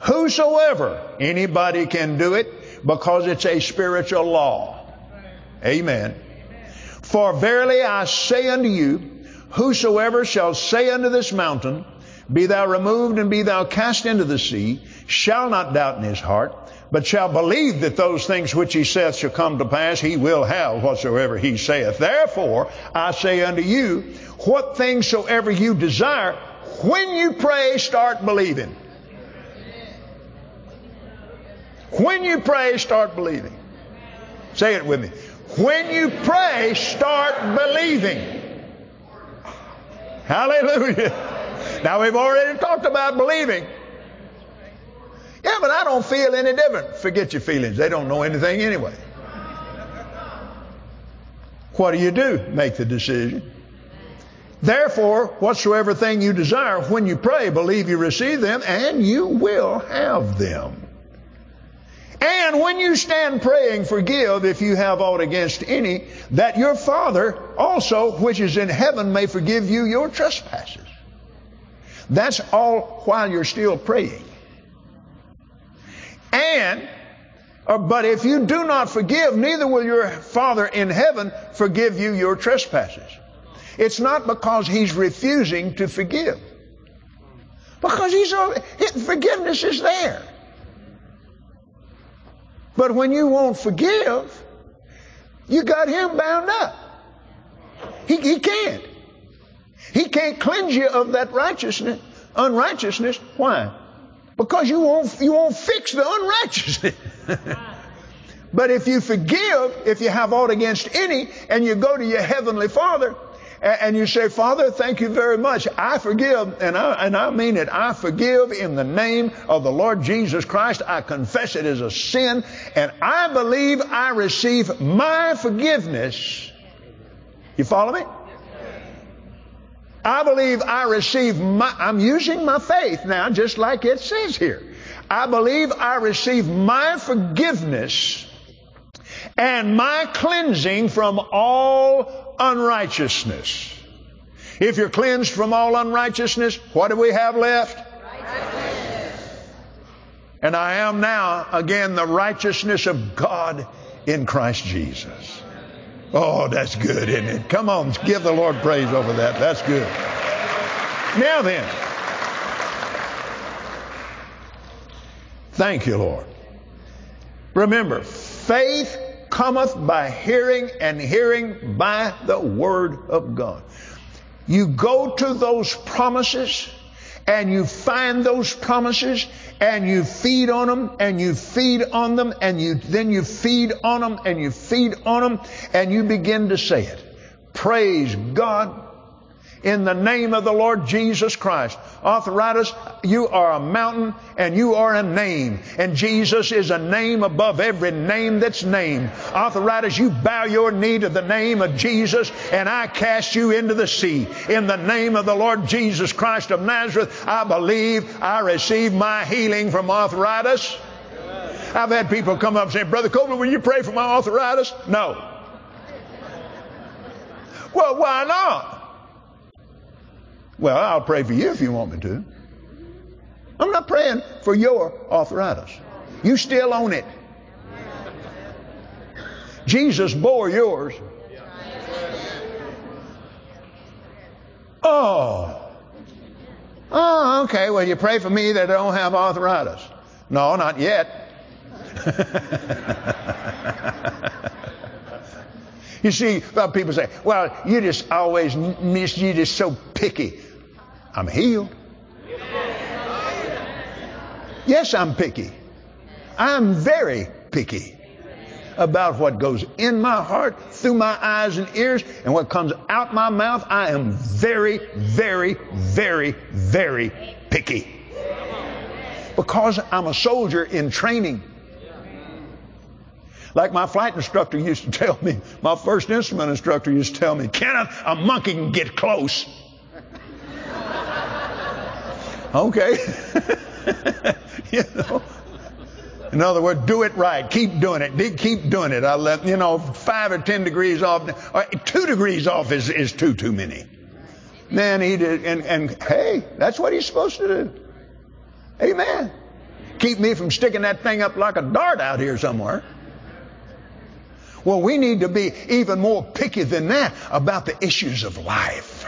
Whosoever, anybody can do it because it's a spiritual law. Amen. For verily I say unto you, whosoever shall say unto this mountain, be thou removed and be thou cast into the sea, shall not doubt in his heart, but shall believe that those things which he saith shall come to pass, he will have whatsoever he saith. Therefore I say unto you, what things soever you desire, when you pray, start believing. When you pray, start believing. Say it with me. When you pray, start believing. Hallelujah. Now we've already talked about believing. Yeah, but I don't feel any different. Forget your feelings. They don't know anything anyway. What do? Make the decision. Therefore, whatsoever thing you desire, when you pray, believe you receive them, and you will have them. And when you stand praying, forgive if you have aught against any, that your Father also, which is in heaven, may forgive you your trespasses. That's all while you're still praying. But if you do not forgive, neither will your Father in heaven forgive you your trespasses. It's not because He's refusing to forgive. Because forgiveness is there. But when you won't forgive, you got Him bound up. He can't. He can't cleanse you of that unrighteousness. Why? Because you won't fix the unrighteousness. But if you forgive, if you have aught against any, and you go to your heavenly Father, and you say, Father, thank you very much. I forgive, and I mean it. I forgive in the name of the Lord Jesus Christ. I confess it as a sin, and I believe I receive my forgiveness. You follow me? I believe I receive I'm using my faith now, just like it says here. I believe I receive my forgiveness and my cleansing from all unrighteousness. If you're cleansed from all unrighteousness, what do we have left? Righteousness. And I am now, again, the righteousness of God in Christ Jesus. Oh, that's good, isn't it? Come on, give the Lord praise over that. That's good. Now then, thank you, Lord. Remember, faith cometh by hearing, and hearing by the Word of God. You go to those promises, and you find those promises, and you feed on them, and you feed on them, and then you feed on them, and you feed on them, and you begin to say it. Praise God. In the name of the Lord Jesus Christ. Arthritis, you are a mountain and you are a name. And Jesus is a name above every name that's named. Arthritis, you bow your knee to the name of Jesus, and I cast you into the sea. In the name of the Lord Jesus Christ of Nazareth, I believe I receive my healing from arthritis. I've had people come up and say, Brother Copeland, will you pray for my arthritis? No. Well, why not? Well, I'll pray for you if you want me to. I'm not praying for your arthritis. You still own it. Jesus bore yours. Oh, okay. Well, you pray for me that I don't have arthritis. No, not yet. You see, people say, well, you just so picky. I'm healed. Yes, I'm picky. I'm very picky about what goes in my heart, through my eyes and ears, and what comes out my mouth. I am very, very, very, very picky. Because I'm a soldier in training. Like my flight instructor used to tell me, my first instrument instructor used to tell me, Kenneth, a monkey can get close. Okay. You know. In other words, do it right. Keep doing it. Keep doing it. 5 or 10 degrees off, or 2 degrees off is too many. Then he did, and hey, that's what he's supposed to do. Amen. keep me from sticking that thing up like a dart out here somewhere. Well, we need to be even more picky than that about the issues of life.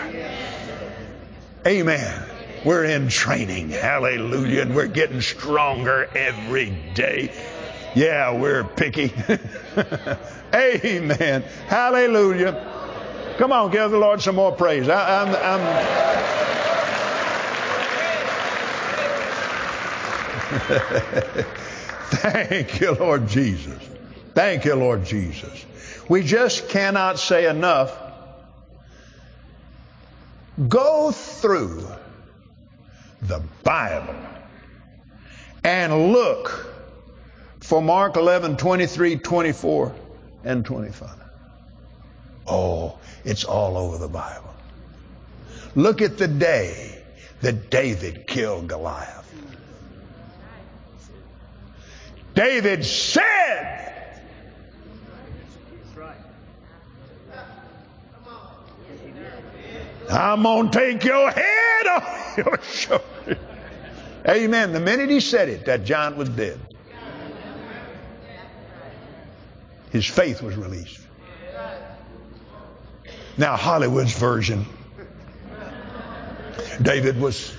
Amen. We're in training. Hallelujah. And we're getting stronger every day. Yeah, we're picky. Amen. Hallelujah. Come on, give the Lord some more praise. Thank you, Lord Jesus. Thank you, Lord Jesus. We just cannot say enough. Go through the Bible and look for Mark 11, 23, 24, and 25. Oh, it's all over the Bible. Look at the day that David killed Goliath. David said, I'm going to take your head off your shoulder. Amen. The minute he said it, that giant was dead. His faith was released. Now, Hollywood's version, David was...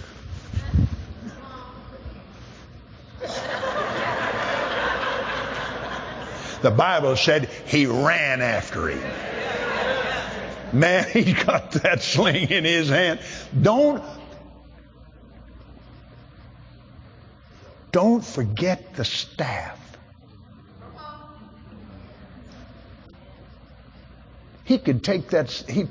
The Bible said he ran after him. Man, he got that sling in his hand. Don't forget the staff. He'd take that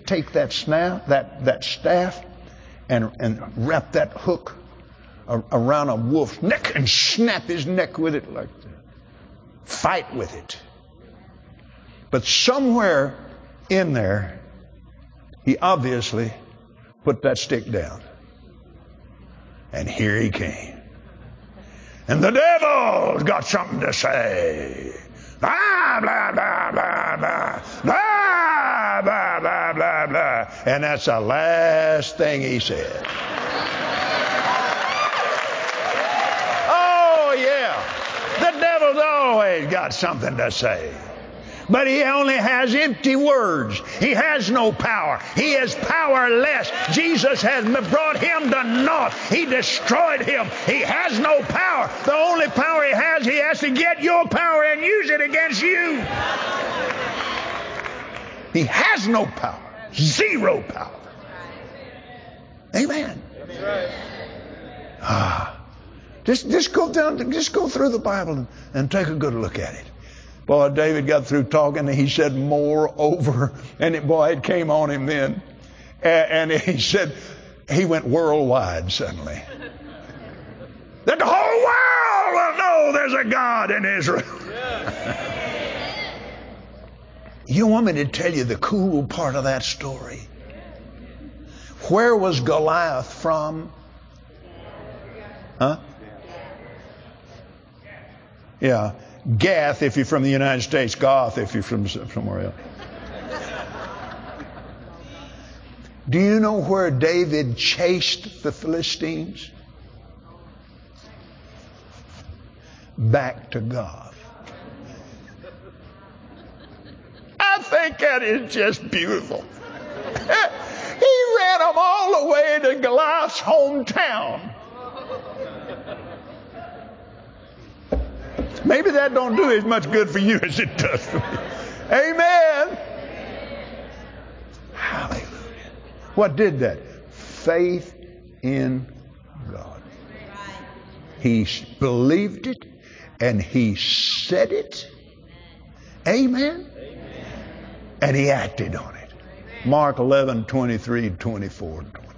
staff and wrap that hook around a wolf's neck and snap his neck with it like that. Fight with it. But somewhere in there, he obviously put that stick down. And here he came. And the devil's got something to say. Blah, blah, blah, blah, blah. Blah, blah, blah, blah, blah. And that's the last thing he said. Oh, yeah. The devil's always got something to say. But he only has empty words. He has no power. He is powerless. Jesus has brought him to naught. He destroyed him. He has no power. The only power he has to get your power and use it against you. He has no power. Zero power. Amen. Just go through the Bible and take a good look at it. Boy, David got through talking and he said, moreover, and it came on him then. And he said, he went worldwide suddenly. That the whole world will know there's a God in Israel. You want me to tell you the cool part of that story? Where was Goliath from? Huh? Yeah. Gath if you're from the United States. Goth if you're from somewhere else. Do you know where David chased the Philistines? Back to God. I think that is just beautiful. He ran them all the way to Goliath's hometown. Maybe that don't do as much good for you as it does for me. Amen. Hallelujah. What did that? Faith in God. He believed it and he said it. Amen. And he acted on it. Mark 11, 23, 24, and 25.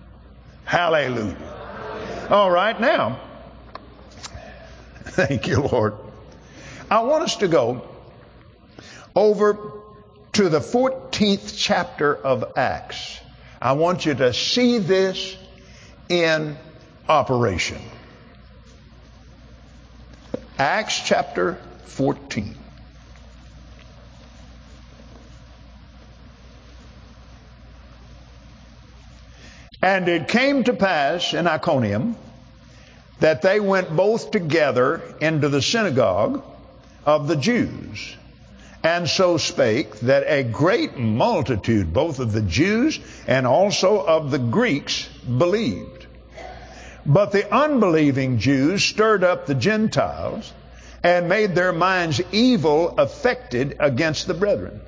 Hallelujah. All right, now. Thank you, Lord. I want us to go over to the 14th chapter of Acts. I want you to see this in operation. Acts chapter 14. And it came to pass in Iconium that they went both together into the synagogue of the Jews, and so spake, that a great multitude, both of the Jews and also of the Greeks, believed. But the unbelieving Jews stirred up the Gentiles, and made their minds evil affected against the brethren.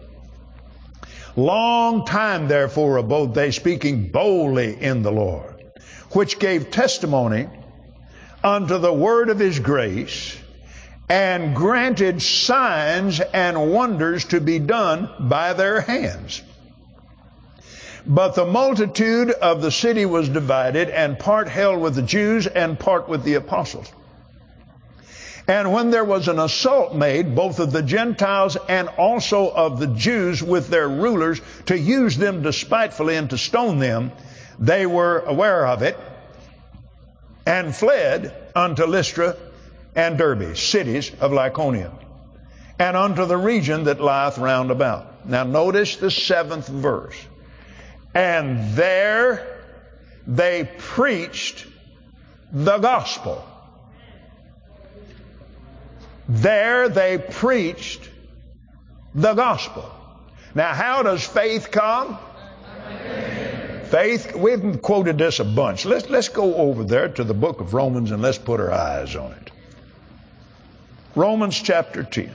Long time therefore abode they, speaking boldly in the Lord, which gave testimony unto the word of his grace, and granted signs and wonders to be done by their hands. But the multitude of the city was divided, and part held with the Jews, and part with the apostles. And when there was an assault made, both of the Gentiles and also of the Jews with their rulers, to use them despitefully and to stone them, they were aware of it, and fled unto Lystra and Derbe, cities of Lycaonia, and unto the region that lieth round about. Now notice the 7th verse. And there they preached the gospel. There they preached the gospel. Now how does faith come? Faith, we've quoted this a bunch. Let's go over there to the book of Romans and let's put our eyes on it. Romans chapter 10.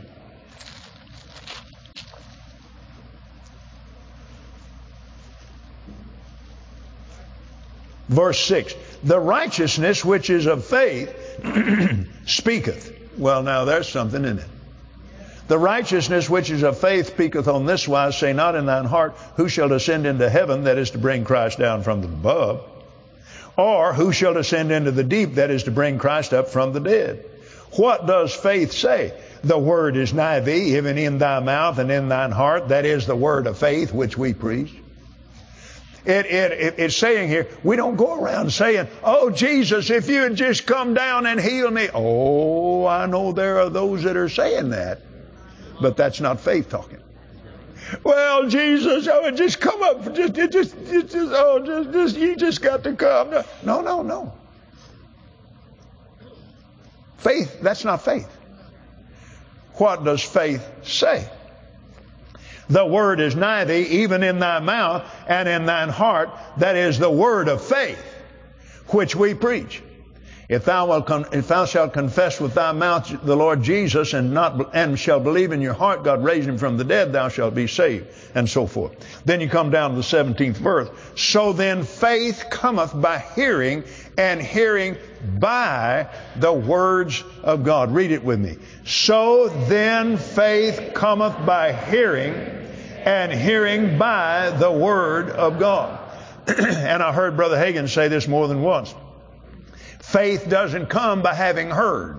Verse 6. The righteousness which is of faith speaketh. Well, now there's something in it. The righteousness which is of faith speaketh on this wise, say not in thine heart, who shall ascend into heaven, that is to bring Christ down from the above, or who shall ascend into the deep, that is to bring Christ up from the dead. What does faith say? The word is nigh thee, even in thy mouth and in thine heart. That is the word of faith which we preach. It's saying here, we don't go around saying, oh, Jesus, if you had just come down and healed me. Oh, I know there are those that are saying that, but that's not faith talking. Well, Jesus, oh, just come up, you just got to come. No. Faith, that's not faith. What does faith say? The word is nigh thee, even in thy mouth and in thine heart. That is the word of faith, which we preach. If thou shalt confess with thy mouth the Lord Jesus, and shalt believe in your heart God raised him from the dead, thou shalt be saved, and so forth. Then you come down to the 17th verse. So then faith cometh by hearing, and hearing by the words of God. Read it with me. So then faith cometh by hearing, and hearing by the word of God. And I heard Brother Hagin say this more than once. Faith doesn't come by having heard.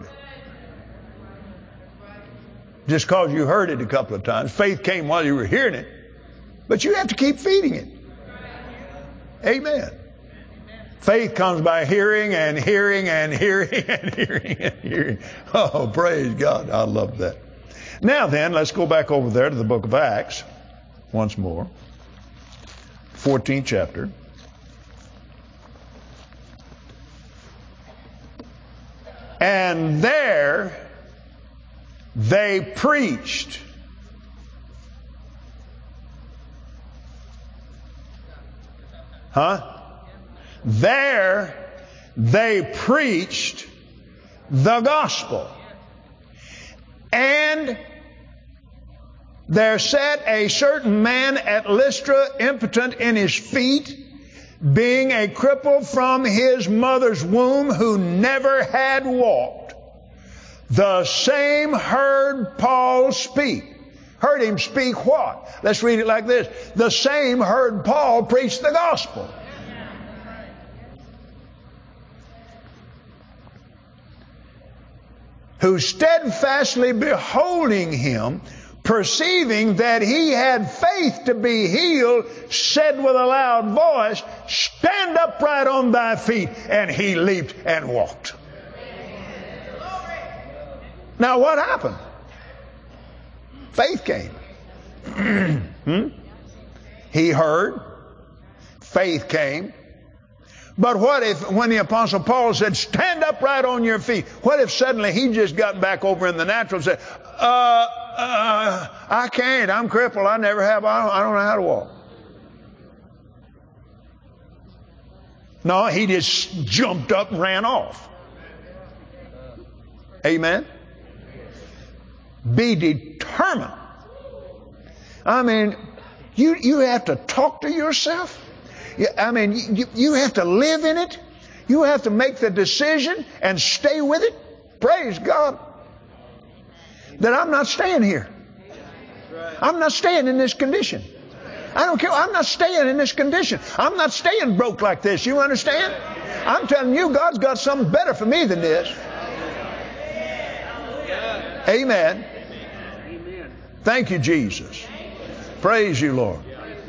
Just because you heard it a couple of times. Faith came while you were hearing it. But you have to keep feeding it. Amen. Faith comes by hearing and hearing and hearing and hearing and hearing. Oh, praise God. I love that. Now then, let's go back over there to the book of Acts once more. 14th chapter. And there they preached There they preached the gospel. And there sat a certain man at Lystra, impotent in his feet, being a cripple from his mother's womb, who never had walked. The same heard Paul speak. Heard him speak what? Let's read it like this. The same heard Paul preach the gospel. Who steadfastly beholding him, perceiving that he had faith to be healed, said with a loud voice, stand upright on thy feet. And he leaped and walked. Now what happened? Faith came. He heard. Faith came. But what if, when the Apostle Paul said, stand upright on your feet, what if suddenly he just got back over in the natural and said, I can't, I'm crippled, I never have, I don't know how to walk. No, he just jumped up and ran off. Amen? Be determined. I mean, you have to talk to yourself. I mean, you have to live in it. You have to make the decision and stay with it. Praise God. That I'm not staying here. I'm not staying in this condition. I don't care. I'm not staying in this condition. I'm not staying broke like this. You understand? I'm telling you, God's got something better for me than this. Amen. Thank you, Jesus. Praise you, Lord.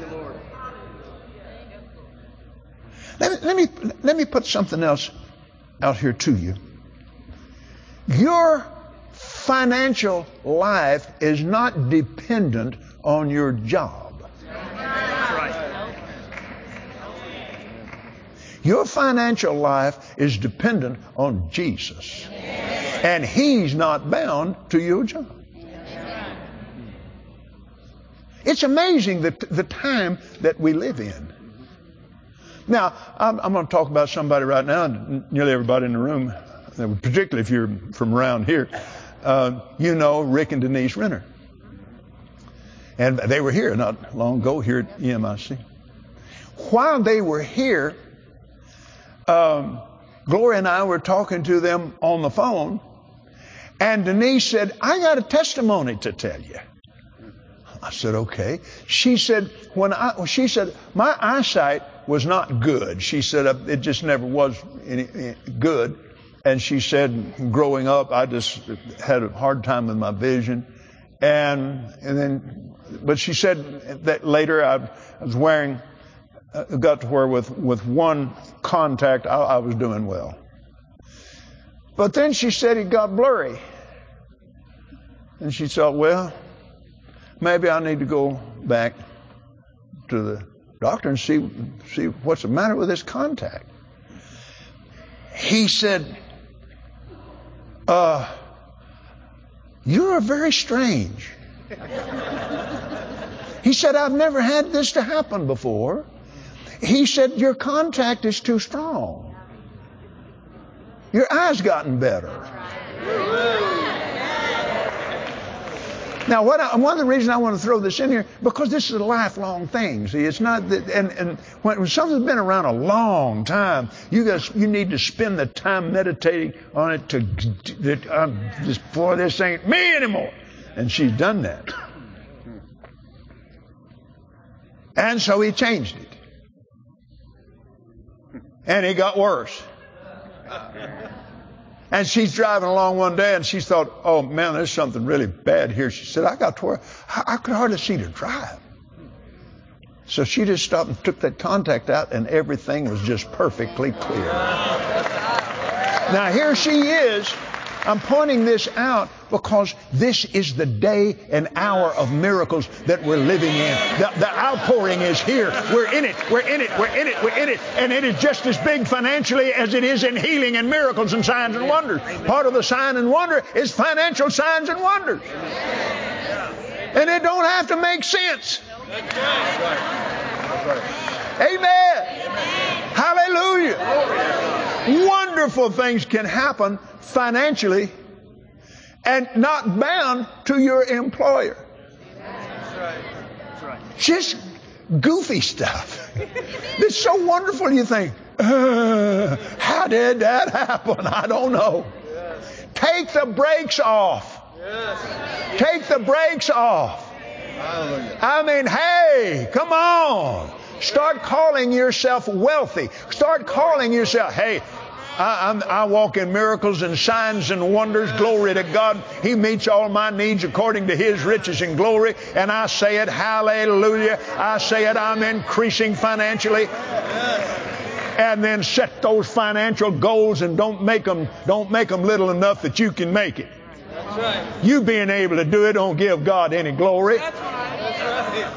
Let me put something else out here to you. Your financial life is not dependent on your job. That's right. Your financial life is dependent on Jesus. And He's not bound to your job. It's amazing the time that we live in. Now, I'm going to talk about somebody right now, nearly everybody in the room, particularly if you're from around here, you know Rick and Denise Renner. And they were here not long ago here at EMIC. While they were here, Gloria and I were talking to them on the phone, and Denise said, I got a testimony to tell you. I said, okay. She said, my eyesight was not good. She said, it just never was any good. And she said, growing up, I just had a hard time with my vision. But she said that later I was got to where with one contact, I was doing well. But then she said it got blurry. And she thought, well, maybe I need to go back to the doctor and see what's the matter with this contact. He said, you're very strange. He said, I've never had this to happen before. He said, your contact is too strong. Your eye's gotten better. Now, one of the reasons I want to throw this in here, because this is a lifelong thing. See, it's not that, and when something's been around a long time, you need to spend the time meditating on it boy, this ain't me anymore. And she's done that. And so he changed it. And it got worse. And she's driving along one day and she thought, oh man, there's something really bad here. She said, I got to where I could hardly see to drive. So she just stopped and took that contact out and everything was just perfectly clear. Now here she is. I'm pointing this out because this is the day and hour of miracles that we're living in. The outpouring is here. We're in it. We're in it. We're in it. We're in it. And it is just as big financially as it is in healing and miracles and signs and wonders. Part of the sign and wonder is financial signs and wonders. And it don't have to make sense. Amen. Hallelujah. Wonderful things can happen financially and not bound to your employer. That's right. Just goofy stuff. It's so wonderful you think, how did that happen? I don't know. Take the brakes off. Take the brakes off. I mean, hey, come on. Start calling yourself wealthy. Start calling yourself, hey, I walk in miracles and signs and wonders. Glory to God. He meets all my needs according to His riches and glory. And I say it, hallelujah. I say it, I'm increasing financially. And then set those financial goals and don't make them little enough that you can make it. That's right. You being able to do it don't give God any glory. That's right.